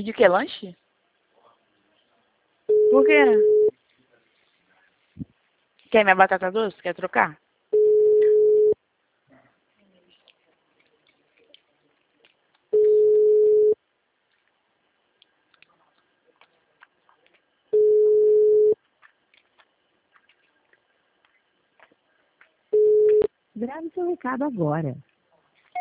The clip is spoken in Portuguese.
Pediu o quê? Lanche? Por quê? Quer minha batata doce? Quer trocar? Grave seu recado agora.